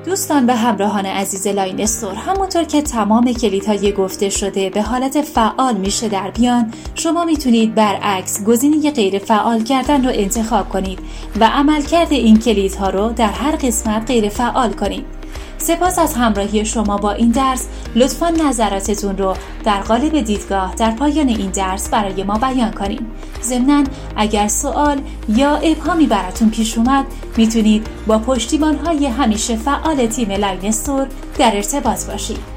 دوستان و همراهان عزیز لاین استور، همونطور که تمام کلیدهای گفته شده به حالت فعال میشه در بیان، شما میتونید برعکس گزینه غیر فعال کردن رو انتخاب کنید و عملکرد این کلیدها رو در هر قسمت غیر فعال کنید. سپاس از همراهی شما با این درس. لطفاً نظراتتون رو در قالب دیدگاه در پایان این درس برای ما بیان کنید. ضمناً اگر سوال یا ابهامی براتون پیش اومد میتونید با پشتیبان‌های همیشه فعال تیم لاین استور در ارتباط باشید.